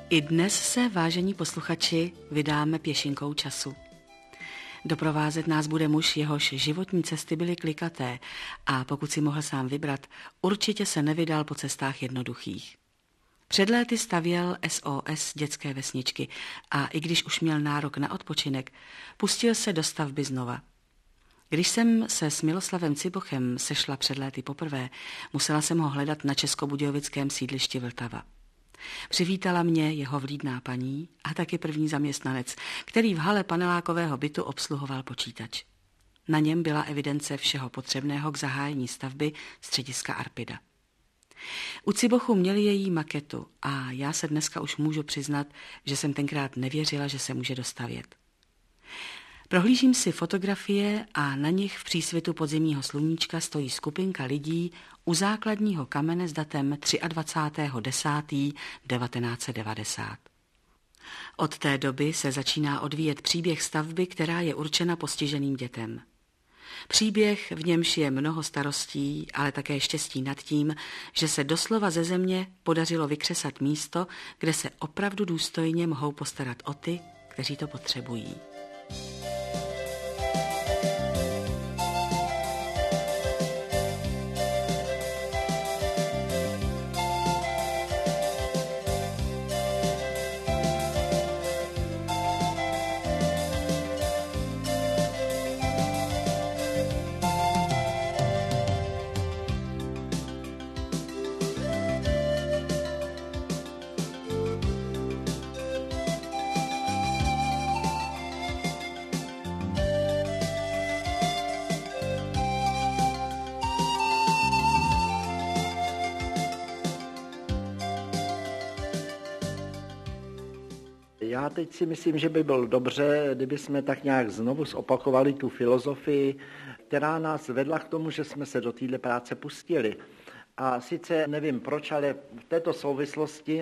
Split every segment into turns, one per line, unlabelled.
I dnes se, vážení posluchači, vydáme pěšinkou času. Doprovázet nás bude muž, jehož životní cesty byly klikaté a pokud si mohl sám vybrat, určitě se nevydal po cestách jednoduchých. Před léty stavěl SOS dětské vesničky a i když už měl nárok na odpočinek, pustil se do stavby znova. Když jsem se s Miloslavem Cibochem sešla před léty poprvé, musela jsem ho hledat na českobudějovickém sídlišti Vltava. Přivítala mě jeho vlídná paní a taky první zaměstnanec, který v hale panelákového bytu obsluhoval počítač. Na něm byla evidence všeho potřebného k zahájení stavby střediska Arpida. U Cibochu měli její maketu a já se dneska už můžu přiznat, že jsem tenkrát nevěřila, že se může dostavět. Prohlížím si fotografie a na nich v přísvitu podzimního sluníčka stojí skupinka lidí u základního kamene s datem 23.10.1990. Od té doby se začíná odvíjet příběh stavby, která je určena postiženým dětem. Příběh, v němž je mnoho starostí, ale také štěstí nad tím, že se doslova ze země podařilo vykřesat místo, kde se opravdu důstojně mohou postarat o ty, kteří to potřebují.
Já teď si myslím, že by bylo dobře, kdyby jsme tak nějak znovu zopakovali tu filozofii, která nás vedla k tomu, že jsme se do téhle práce pustili. A sice nevím proč, ale v této souvislosti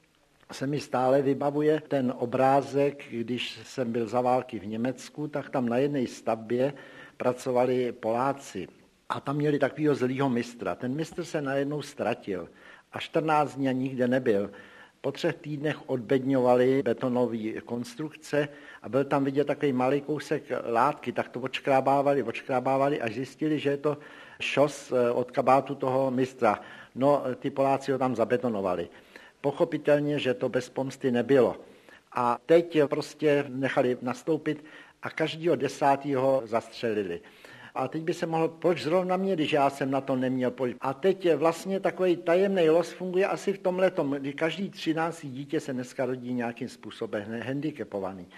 se mi stále vybavuje ten obrázek, když jsem byl za války v Německu, tak tam na jedné stavbě pracovali Poláci. A tam měli takového zlýho mistra. Ten mistr se najednou ztratil a 14 dní nikde nebyl. Po 3 týdnech odbedňovali betonové konstrukce a byl tam vidět takový malý kousek látky, tak to odškrábávali a zjistili, že je to šos od kabátu toho mistra. No, ty Poláci ho tam zabetonovali. Pochopitelně, že to bez pomsty nebylo. A teď prostě nechali nastoupit a každého 10. zastřelili. A teď by se mohlo, proč zrovna mě, když já jsem na to neměl pojít. A teď vlastně takový tajemný los funguje asi v tomhletom, kdy každý 13. dítě se dneska rodí nějakým způsobem handicapovaný.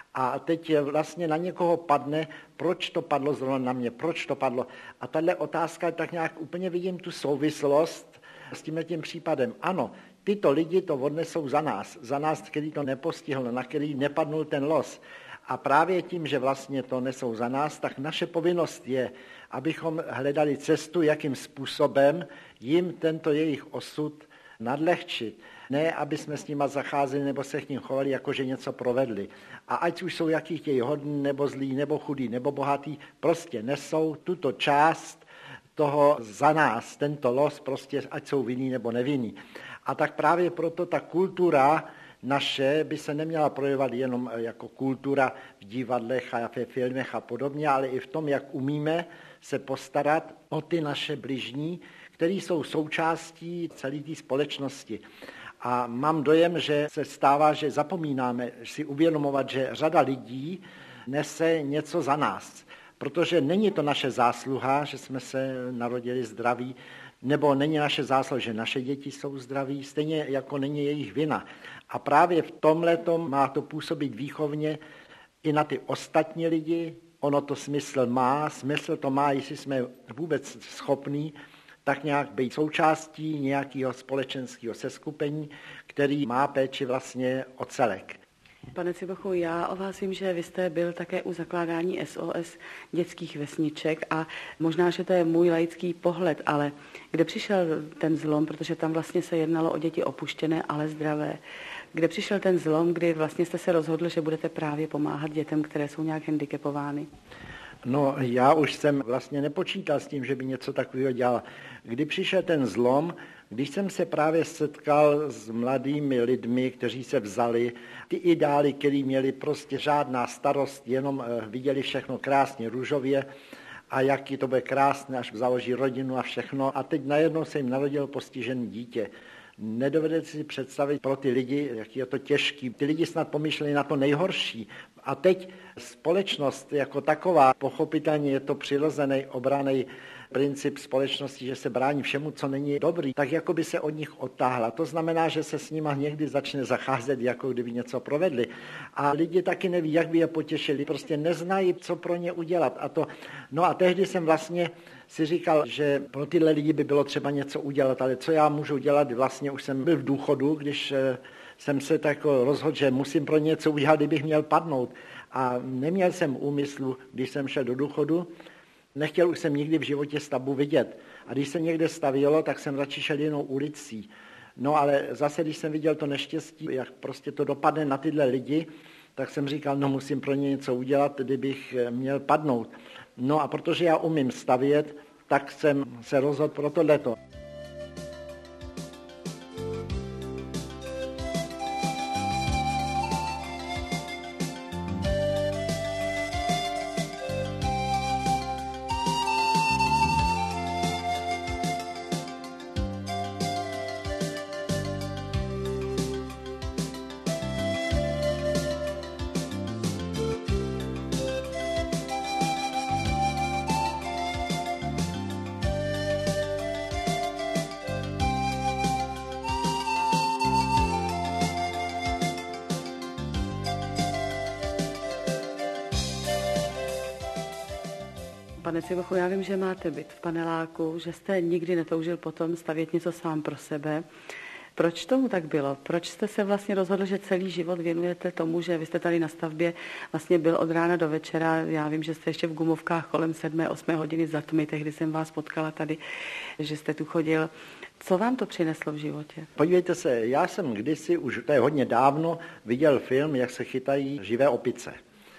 A teď vlastně na někoho padne, proč to padlo zrovna na mě, proč to padlo. A tahle otázka, tak nějak úplně vidím tu souvislost s tímhletím případem. Ano, tyto lidi to odnesou za nás, který to nepostihlo, na který nepadnul ten los. A právě tím, že vlastně to nesou za nás, tak naše povinnost je, abychom hledali cestu, jakým způsobem jim tento jejich osud nadlehčit. Ne, aby jsme s nima zacházeli nebo se k ním chovali, jakože něco provedli. A ať už jsou jaký chtějí hodní, nebo zlí, nebo chudí, nebo bohatý, prostě nesou tuto část toho za nás, tento los, prostě ať jsou vinní nebo nevinní. A tak právě proto ta kultura naše by se neměla projevovat jenom jako kultura v divadlech a ve filmech a podobně, ale i v tom, jak umíme se postarat o ty naše bližní, který jsou součástí celé té společnosti. A mám dojem, že se stává, že zapomínáme si uvědomovat, že řada lidí nese něco za nás, protože není to naše zásluha, že jsme se narodili zdraví, nebo není naše zásluha, že naše děti jsou zdraví, stejně jako není jejich vina. A právě v tomhletom má to působit výchovně i na ty ostatní lidi. Ono to smysl to má, jestli jsme vůbec schopní tak nějak být součástí nějakého společenského seskupení, který má péči vlastně o celek.
Pane Cibochu, já o vás vím, že vy jste byl také u zakládání SOS dětských vesniček a možná, že to je můj laický pohled, ale kde přišel ten zlom, protože tam vlastně se jednalo o děti opuštěné, ale zdravé. Kde přišel ten zlom, kdy vlastně jste se rozhodl, že budete právě pomáhat dětem, které jsou nějak handicapovány?
No, já už jsem vlastně nepočítal s tím, že by něco takového dělal. Kdy přišel ten zlom, Když jsem se právě setkal s mladými lidmi, kteří se vzali, ty ideály, který měli prostě žádná starost, jenom viděli všechno krásně růžově a jaký to bude krásné, až založí rodinu a všechno. A teď najednou se jim narodilo postižené dítě. Nedovedete si představit pro ty lidi, jak je to těžký. Ty lidi snad pomýšleli na to nejhorší. A teď společnost jako taková, pochopitelně je to přirozený obraný princip společnosti, že se brání všemu, co není dobrý, tak jako by se od nich odtáhla. To znamená, že se s nima někdy začne zacházet, jako kdyby něco provedli. A lidi taky neví, jak by je potěšili, prostě neznají, co pro ně udělat. No a tehdy jsem vlastně si říkal, že pro tyhle lidi by bylo třeba něco udělat, ale co já můžu dělat, vlastně už jsem byl v důchodu, když jsem se tak rozhodl, že musím pro něco udělat, kdybych měl padnout. A neměl jsem úmyslu, když jsem šel do důchodu, nechtěl už jsem nikdy v životě stavbu vidět. A když se někde stavělo, tak jsem radši šel jinou ulicí. No ale zase, když jsem viděl to neštěstí, jak prostě to dopadne na tyhle lidi, tak jsem říkal, no musím pro ně něco udělat, kdybych měl padnout. No a protože já umím stavět, tak jsem se rozhodl pro tohleto.
Pane Cibochu, já vím, že máte byt v paneláku, že jste nikdy netoužil potom stavět něco sám pro sebe. Proč tomu tak bylo? Proč jste se vlastně rozhodl, že celý život věnujete tomu, že vy jste tady na stavbě vlastně byl od rána do večera? Já vím, že jste ještě v gumovkách kolem 7-8 hodiny za tmy, tehdy jsem vás potkala tady, že jste tu chodil. Co vám to přineslo v životě?
Podívejte se, já jsem kdysi, už to je hodně dávno, viděl film, jak se chytají živé opice.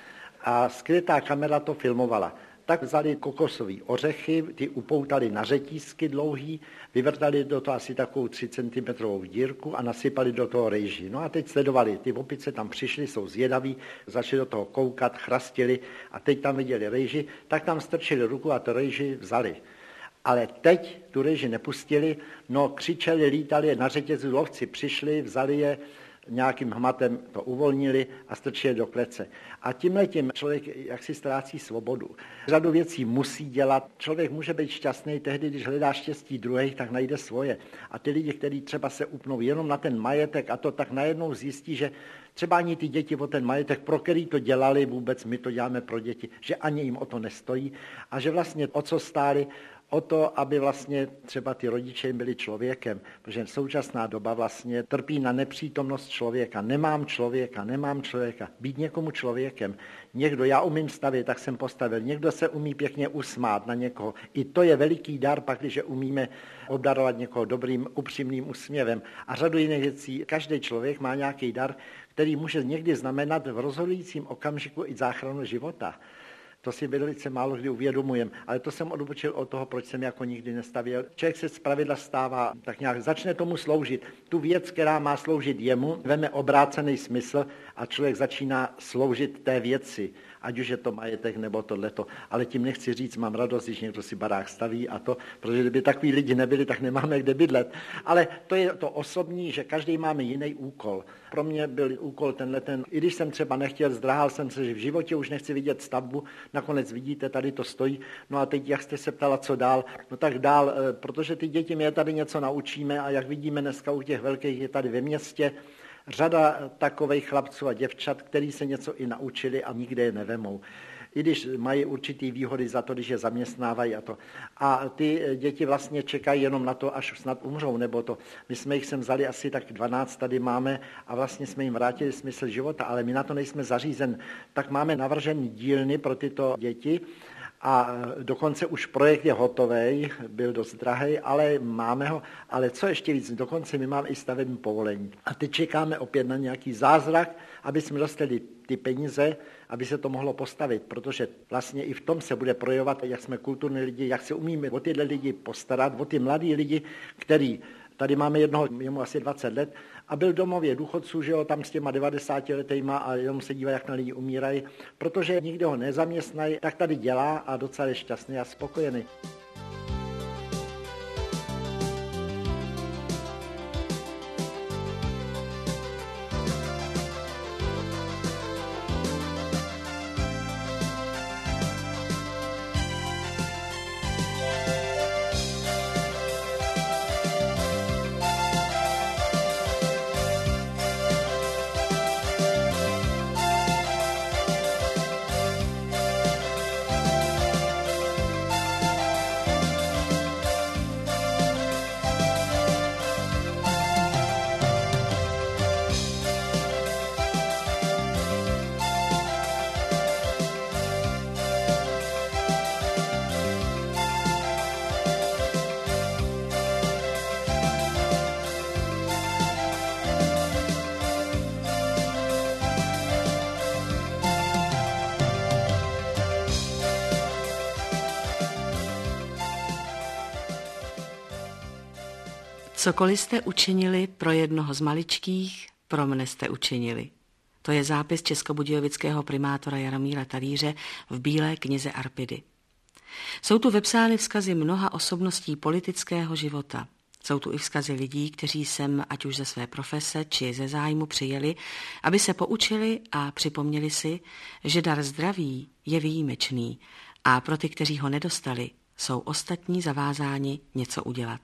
A skrytá kamera to filmovala. Tak vzali kokosové ořechy, ty upoutali na řetízky dlouhý, vyvrtali do toho asi takovou 3 cm dírku a nasypali do toho rejži. No a teď sledovali, ty opice tam přišly, jsou zvědaví, začali do toho koukat, chrastili a teď tam viděli rejži, tak tam strčili ruku a to rejži vzali. Ale teď tu rejži nepustili, no křičeli, lítali, na řetězu lovci přišli, vzali je, nějakým hmatem to uvolnili a strčili do klece. A tímhletím člověk jaksi ztrácí svobodu. Řadu věcí musí dělat. Člověk může být šťastný tehdy, když hledá štěstí druhých, tak najde svoje. A ty lidi, kteří třeba se upnou jenom na ten majetek a to, tak najednou zjistí, že třeba ani ty děti o ten majetek, pro který to dělali, vůbec my to děláme pro děti, že ani jim o to nestojí a že vlastně o co stáli, o to, aby vlastně třeba ty rodiče jim byli člověkem, protože současná doba vlastně trpí na nepřítomnost člověka. Nemám člověka. Být někomu člověkem. Někdo, já umím stavět, tak jsem postavil. Někdo se umí pěkně usmát na někoho. I to je veliký dar, pak, když umíme obdarovat někoho dobrým, upřímným úsměvem. A řadu jiných věcí. Každý člověk má nějaký dar, který může někdy znamenat v rozhodujícím okamžiku i záchranu života. To si velice málo kdy uvědomujeme, ale to jsem odbočil od toho, proč jsem jako nikdy nestavěl. Člověk se zpravidla stává, tak nějak začne tomu sloužit. Tu věc, která má sloužit jemu, veme obrácený smysl a člověk začíná sloužit té věci, ať už je to majetek nebo tohleto. Ale tím nechci říct, mám radost, když někdo si barák staví a to, protože kdyby takový lidi nebyli, tak nemáme kde bydlet. Ale to je to osobní, že každý máme jiný úkol. Pro mě byl úkol ten, i když jsem třeba nechtěl, zdráhal jsem se, že v životě už nechci vidět stavbu, nakonec vidíte, tady to stojí. No a teď, jak jste se ptala, co dál, no tak dál, protože ty děti my je tady něco naučíme a jak vidíme dneska u těch velkých je tady ve městě, řada takových chlapců a děvčat, který se něco i naučili a nikde je nevemou. I když mají určitý výhody za to, když je zaměstnávají a to. A ty děti vlastně čekají jenom na to, až snad umřou, nebo to. My jsme jich sem vzali asi tak 12 tady máme a vlastně jsme jim vrátili smysl života, ale my na to nejsme zařízen. Tak máme navržený dílny pro tyto děti a dokonce už projekt je hotový, byl dost drahý, ale máme ho. Ale co ještě víc, dokonce my máme i stavební povolení. A teď čekáme opět na nějaký zázrak, aby jsme dostali ty peníze, aby se to mohlo postavit, protože vlastně i v tom se bude projevovat, jak jsme kulturní lidi, jak se umíme o tyhle lidi postarat, o ty mladí lidi, který Tady máme jednoho, jemu asi 20 let, a byl v domově důchodců, že jo, tam s těma 90 letejma a jenom se dívá, jak na lidi umírají, protože nikdy ho nezaměstnají, tak tady dělá a docela je šťastný a spokojený.
Cokoliv jste učinili pro jednoho z maličkých, pro mne jste učinili. To je zápis českobudějovického primátora Jaromíra Talíře v Bílé knize Arpidy. Jsou tu vepsány vzkazy mnoha osobností politického života. Jsou tu i vzkazy lidí, kteří sem, ať už ze své profese či ze zájmu, přijeli, aby se poučili a připomněli si, že dar zdraví je výjimečný a pro ty, kteří ho nedostali, jsou ostatní zavázáni něco udělat.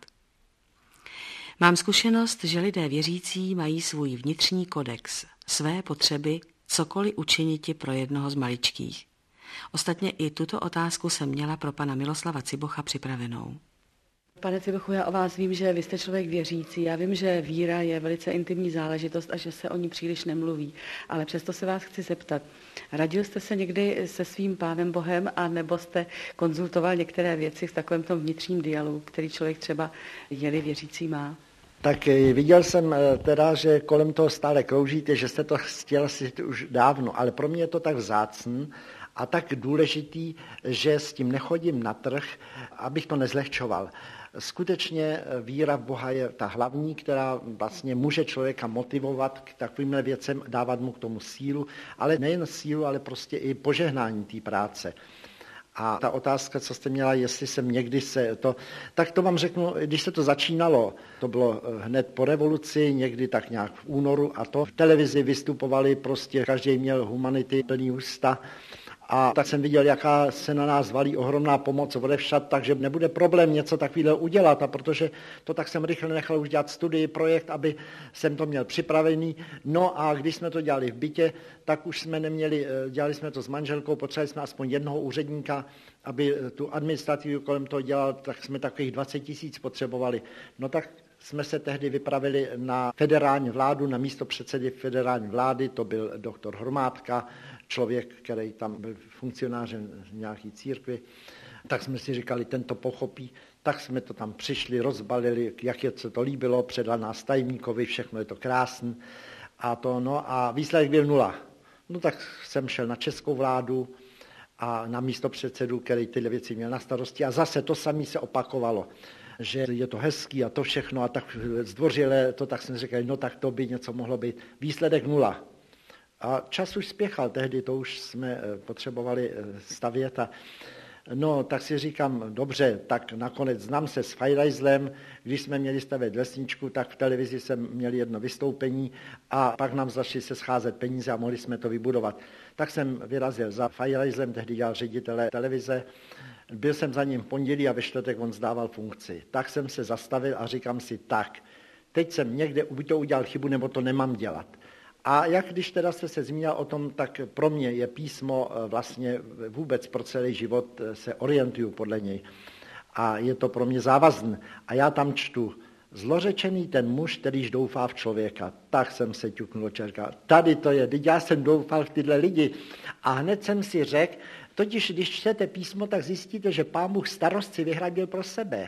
Mám zkušenost, že lidé věřící mají svůj vnitřní kodex, své potřeby, cokoliv učiniti pro jednoho z maličkých. Ostatně i tuto otázku jsem měla pro pana Miloslava Cibocha připravenou.
Pane Cibochu, já o vás vím, že vy jste člověk věřící. Já vím, že víra je velice intimní záležitost a že se o ní příliš nemluví. Ale přesto se vás chci zeptat. Radil jste se někdy se svým Pánem Bohem a nebo jste konzultoval některé věci v takovém tom vnitřním dialogu, který člověk třeba je-li věřící má?
Tak viděl jsem teda, že kolem toho stále kroužíte, že jste to chtěl si už dávno, ale pro mě je to tak vzácný a tak důležitý, že s tím nechodím na trh, abych to nezlehčoval. Skutečně víra v Boha je ta hlavní, která vlastně může člověka motivovat k takovýmhle věcem, dávat mu k tomu sílu, ale nejen sílu, ale prostě i požehnání té práce. A ta otázka, co jste měla, jestli jsem někdy tak to vám řeknu, když se to začínalo, to bylo hned po revoluci, někdy tak nějak v únoru a to v televizi vystupovali prostě, každý měl humanity plný ústa. A tak jsem viděl, jaká se na nás valí ohromná pomoc odevšad, takže nebude problém něco takového udělat. A protože to tak jsem rychle nechal už dělat studii, projekt, aby jsem to měl připravený. No a když jsme to dělali v bytě, tak už jsme neměli, dělali jsme to s manželkou, potřebovali jsme aspoň jednoho úředníka, aby tu administrativu kolem toho dělal, tak jsme takových 20 000 potřebovali. No tak jsme se tehdy vypravili na federální vládu, na místo předsedy federální vlády, to byl doktor Hromádka, člověk, který tam byl funkcionářem nějaký církvi, tak jsme si říkali, ten to pochopí, tak jsme to tam přišli, rozbalili, jak je se to líbilo, předal nás tajemníkovi, všechno je to krásné a výsledek byl 0. No tak jsem šel na českou vládu a na místo předsedu, který tyhle věci měl na starosti a zase to samé se opakovalo, že je to hezký a to všechno a tak zdvořile, to tak jsme říkali, no tak to by něco mohlo být. Výsledek 0. A čas už spěchal, tehdy to už jsme potřebovali stavět a no, tak si říkám, dobře, tak nakonec znám se s Feirajzlem, když jsme měli stavět vesničku, tak v televizi jsem měl jedno vystoupení a pak nám začali se scházet peníze a mohli jsme to vybudovat. Tak jsem vyrazil za Feirajzlem, tehdy dělal ředitele televize, byl jsem za ním v pondělí a ve čtvrtek on zdával funkci. Tak jsem se zastavil a říkám si, tak, teď jsem někde buď to udělal chybu, nebo to nemám dělat. A jak když teda jste se zmínil o tom, tak pro mě je písmo vlastně vůbec pro celý život se orientuju podle něj. A je to pro mě závazné. A já tam čtu, zlořečený ten muž, kterýž doufá v člověka. Tak jsem se ťuknul, říkal, tady to je, teď já jsem doufal v tyhle lidi. A hned jsem si řekl, totiž když čtete písmo, tak zjistíte, že Pán Bůh starost si vyhradil pro sebe.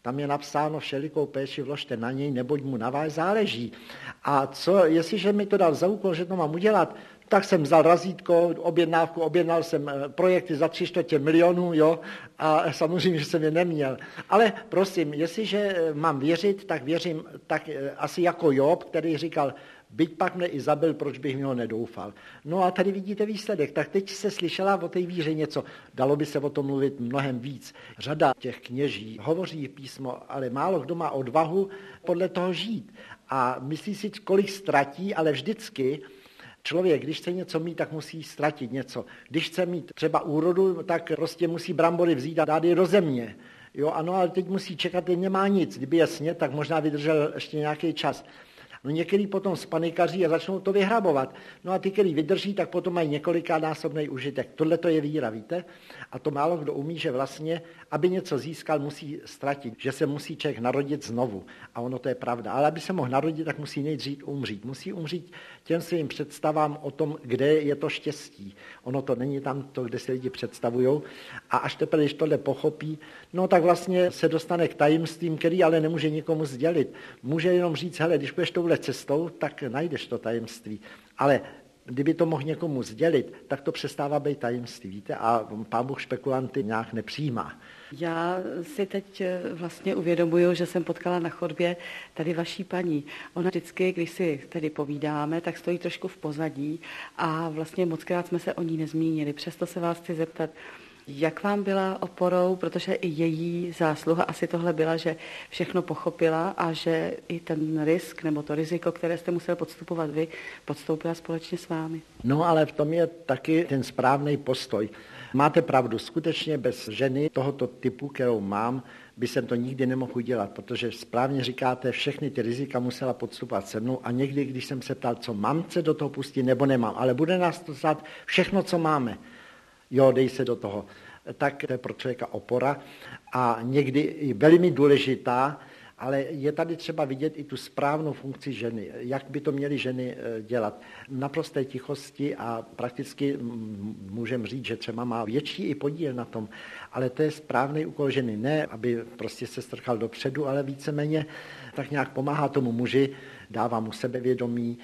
Tam je napsáno, všelikou péči vložte na něj, neboť mu na vás záleží. A co, jestliže mi to dal za úkol, že to mám udělat, tak jsem vzal razítko, objednávku, objednal jsem projekty za 300 milionů, jo, a samozřejmě, že jsem je neměl. Ale prosím, jestliže mám věřit, tak věřím tak asi jako Job, který říkal, byť pak mne i zabil, proč bych mi ho nedoufal. No a tady vidíte výsledek. Tak teď se slyšela o té víře něco. Dalo by se o tom mluvit mnohem víc. Řada těch kněží hovoří písmo, ale málo kdo má odvahu podle toho žít. A myslí si, kolik ztratí, ale vždycky člověk, když chce něco mít, tak musí ztratit něco. Když chce mít třeba úrodu, tak prostě musí brambory vzít a dát je do země. Jo, ano, ale teď musí čekat, teď nemá nic. Kdyby je snět, tak možná vydržel ještě nějaký čas. No některý potom spanikaří a začnou to vyhrabovat. No a ty, který vydrží, tak potom mají několikánásobný užitek. Tohle to je víra, víte? A to málo kdo umí, že vlastně, aby něco získal, musí ztratit. Že se musí člověk narodit znovu. A ono to je pravda. Ale aby se mohl narodit, tak musí nejdřív umřít. Musí umřít těm svým představám o tom, kde je to štěstí. Ono to není tam to, kde si lidi představujou. A až teprve, když tohle pochopí, no tak vlastně se dostane k tajemstvím, který ale nemůže nikomu sdělit. Může jenom říct, hele, když půjdeš touhle cestou, tak najdeš to tajemství. Ale kdyby to mohl někomu sdělit, tak to přestává být tajemství, víte? A Pán Bůh špekulanty nějak nepřijímá.
Já si teď vlastně uvědomuju, že jsem potkala na chodbě tady vaší paní. Ona vždycky, když si tady povídáme, tak stojí trošku v pozadí a vlastně mockrát jsme se o ní nezmínili. Přesto se vás chci zeptat, jak vám byla oporou, protože i její zásluha asi tohle byla, že všechno pochopila a že i ten risk nebo to riziko, které jste musel podstupovat vy, podstoupila společně s vámi.
No ale v tom je taky ten správný postoj. Máte pravdu, skutečně bez ženy tohoto typu, kterou mám, by jsem to nikdy nemohl udělat, protože správně říkáte, všechny ty rizika musela podstupovat se mnou a někdy, když jsem se ptal, co mám se do toho pustit nebo nemám, ale bude nás to stát všechno, co máme. Jo, dej se do toho. Tak to je pro člověka opora a někdy i velmi důležitá, ale je tady třeba vidět i tu správnou funkci ženy. Jak by to měly ženy dělat? Naprosté tichosti a prakticky můžeme říct, že třeba má větší i podíl na tom, ale to je správný úkol ženy. Ne, aby prostě se strkal dopředu, ale víceméně tak nějak pomáhá tomu muži, dává mu sebevědomí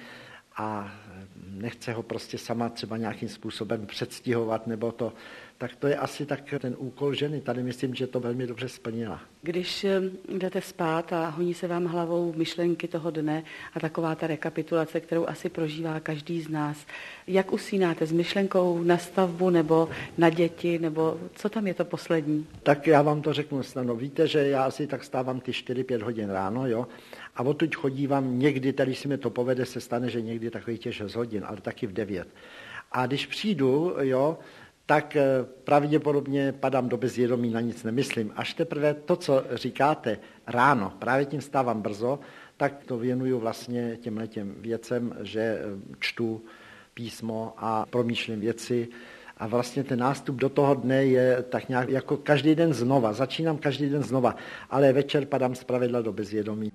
a nechce ho prostě sama třeba nějakým způsobem předstihovat nebo to, tak to je asi tak ten úkol ženy. Tady myslím, že to velmi dobře splnila.
Když jdete spát a honí se vám hlavou myšlenky toho dne a taková ta rekapitulace, kterou asi prožívá každý z nás, jak usínáte s myšlenkou na stavbu nebo na děti, nebo co tam je to poslední?
Tak já vám to řeknu snadno. Víte, že já asi tak stávám ty 4-5 hodin ráno, jo? A odtud chodívám někdy, tady si mi to povede, se stane, že někdy takových těch 6 hodin, ale taky v 9. A když přijdu, jo, tak pravděpodobně padám do bezvědomí, na nic nemyslím. Až teprve to, co říkáte ráno, právě tím stávám brzo, tak to věnuju vlastně těmhletěm věcem, že čtu písmo a promýšlím věci. A vlastně ten nástup do toho dne je tak nějak jako každý den znova. Začínám každý den znova, ale večer padám zpravidla do bezvědomí.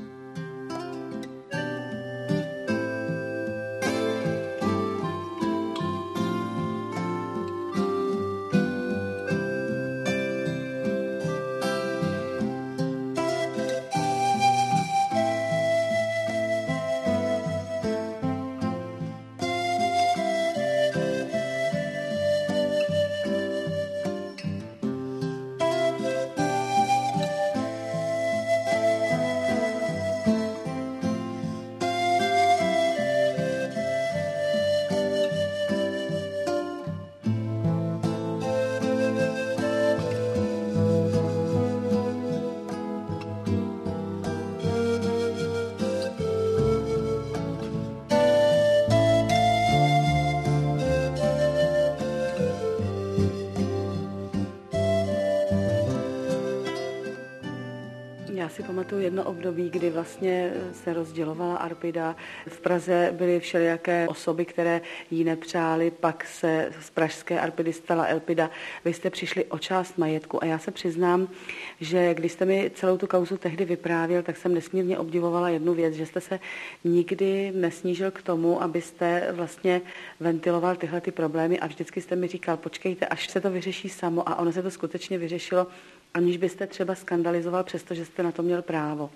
Já si pamatuju jedno období, kdy vlastně se rozdělovala Arpida. V Praze byly všelijaké osoby, které jí nepřáli, pak se z pražské Arpidy stala Elpida. Vy jste přišli o část majetku a já se přiznám, že když jste mi celou tu kauzu tehdy vyprávěl, tak jsem nesmírně obdivovala jednu věc, že jste se nikdy nesnížil k tomu, abyste vlastně ventiloval tyhle ty problémy a vždycky jste mi říkal, počkejte, až se to vyřeší samo a ono se to skutečně vyřešilo aniž byste třeba skandalizoval, přestože jste na to měl právo.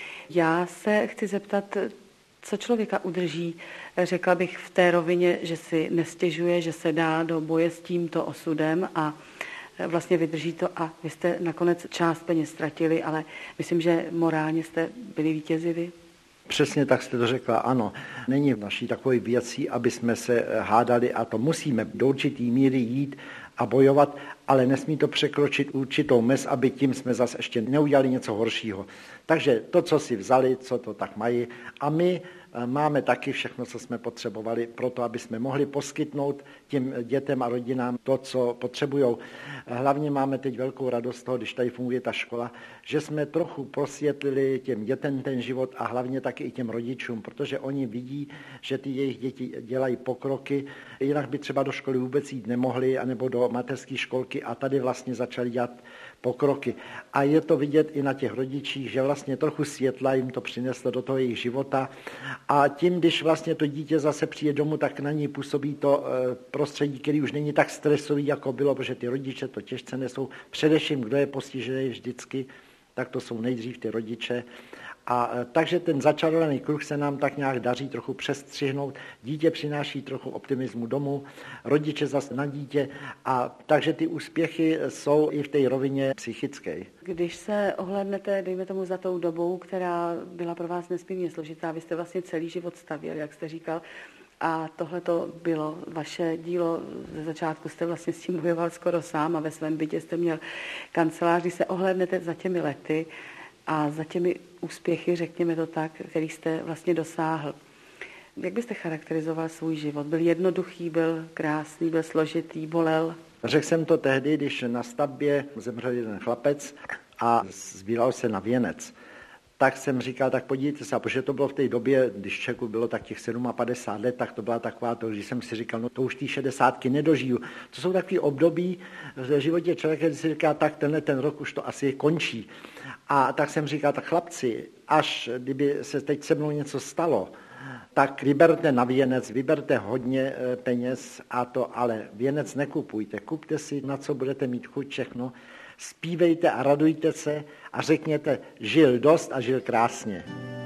Já se chci zeptat, co člověka udrží, řekla bych v té rovině, že si nestěžuje, že se dá do boje s tímto osudem a vlastně vydrží to a vy jste nakonec část peněz ztratili, ale myslím, že morálně jste byli vítězi vy.
Přesně tak jste to řekla, ano. Není v naší takové věcí, aby jsme se hádali a to musíme do určitý míry jít a bojovat, ale nesmí to překročit určitou mez, aby tím jsme zase ještě neudělali něco horšího. Takže to, co si vzali, co to tak mají a my máme taky všechno, co jsme potřebovali pro to, aby jsme mohli poskytnout těm dětem a rodinám to, co potřebují. Hlavně máme teď velkou radost z toho, když tady funguje ta škola, že jsme trochu prosvětlili těm dětem ten život a hlavně taky i těm rodičům, protože oni vidí, že ty jejich děti dělají pokroky, jinak by třeba do školy vůbec jít nemohli, anebo do mateřské školky a tady vlastně začali dělat pokroky. A je to vidět i na těch rodičích, že vlastně trochu světla jim to přineslo do toho jejich života a tím, když vlastně to dítě zase přijde domů, tak na ní působí to prostředí, který už není tak stresový, jako bylo, protože ty rodiče to těžce nesou. Především, kdo je postižený vždycky, tak to jsou nejdřív ty rodiče. A takže ten začarovaný kruh se nám tak nějak daří trochu přestřihnout. Dítě přináší trochu optimismu domů, rodiče zase na dítě a takže ty úspěchy jsou i v té rovině psychické.
Když se ohlédnete, dejme tomu za tou dobou, která byla pro vás nesmírně složitá, vy jste vlastně celý život stavěl, jak jste říkal, a tohle to bylo vaše dílo, ze začátku jste vlastně s tím bojoval skoro sám a ve svém bytě jste měl kancelář. Když se ohlédnete za těmi lety a za těmi úspěchy, řekněme to tak, který jste vlastně dosáhl, jak byste charakterizoval svůj život? Byl jednoduchý, byl krásný, byl složitý, bolel?
Řekl jsem to tehdy, když na stavbě zemřel jeden chlapec a sbíral se na věnec. Tak jsem říkal, tak podívejte se, protože to bylo v té době, když člověku bylo tak těch 57 let, tak to byla taková to, když jsem si říkal, no to už ty 60 nedožiju. To jsou takové období v životě člověka, kdy si říká, tak ten rok už to asi končí. A tak jsem říkal, tak chlapci, až kdyby se teď se mnou něco stalo, tak vyberte na věnec, vyberte hodně peněz a to, ale věnec nekupujte. Kupte si, na co budete mít chuť, všechno. Zpívejte a radujte se a řekněte, žil dost a žil krásně.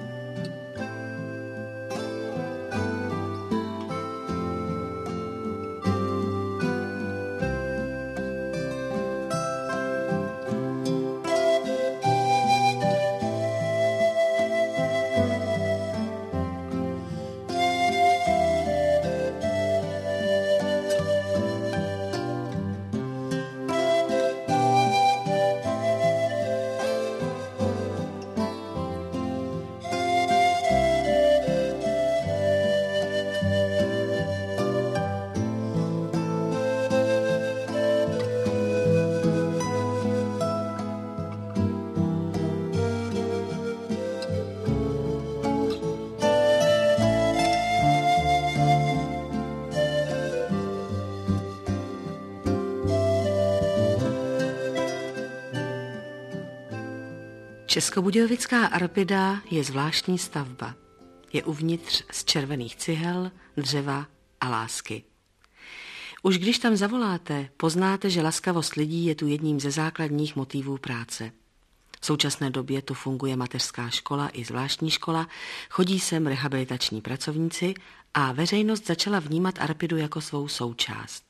Českobudějovická Arpida je zvláštní stavba. Je uvnitř z červených cihel, dřeva a lásky. Už když tam zavoláte, poznáte, že laskavost lidí je tu jedním ze základních motivů práce. V současné době tu funguje mateřská škola i zvláštní škola, chodí sem rehabilitační pracovníci a veřejnost začala vnímat Arpidu jako svou součást.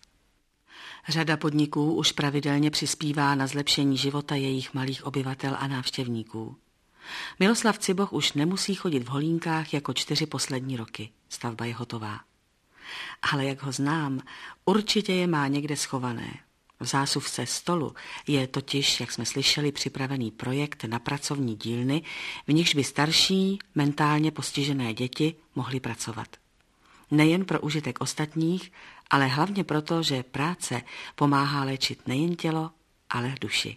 Řada podniků už pravidelně přispívá na zlepšení života jejich malých obyvatel a návštěvníků. Miloslav Ciboch už nemusí chodit v holínkách jako 4 poslední roky. Stavba je hotová. Ale jak ho znám, určitě je má někde schované. V zásuvce stolu je totiž, jak jsme slyšeli, připravený projekt na pracovní dílny, v nichž by starší, mentálně postižené děti mohly pracovat. Nejen pro užitek ostatních, ale hlavně proto, že práce pomáhá léčit nejen tělo, ale duši.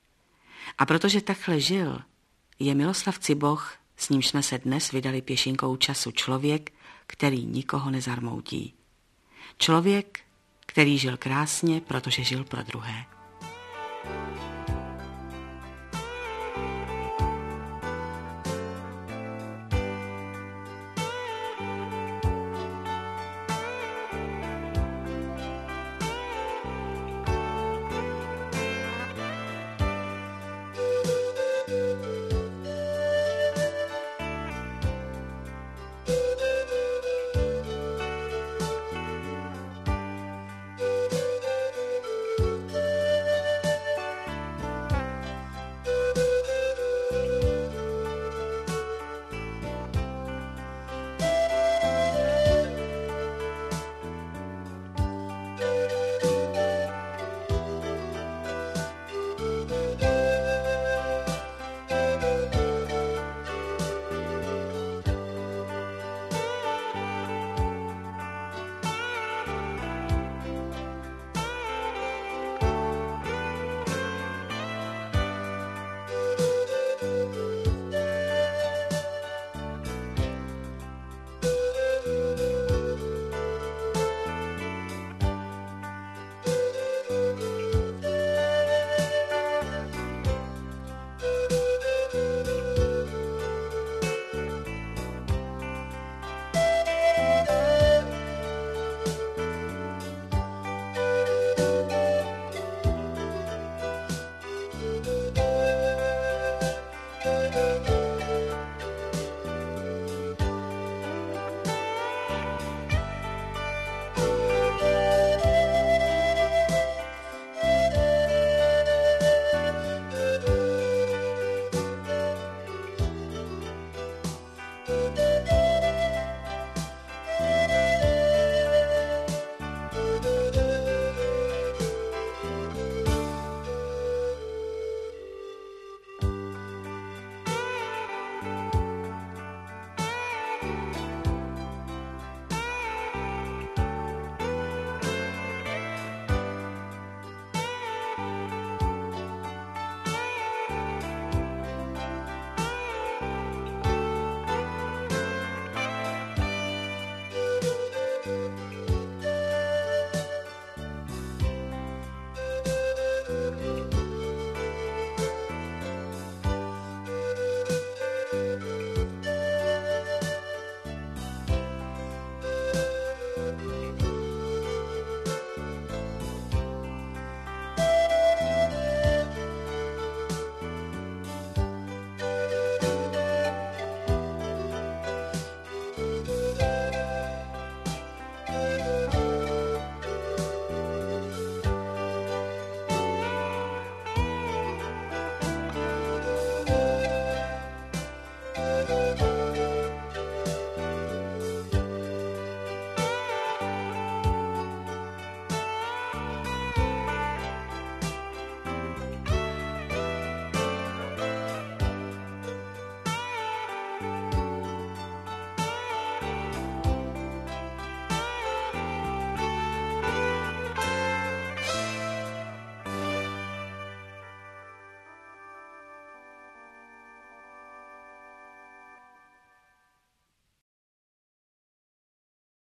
A protože takhle žil, je Miloslav Ciboch, s nímž jsme se dnes vydali pěšinkou času, člověk, který nikoho nezarmoutí. Člověk, který žil krásně, protože žil pro druhé.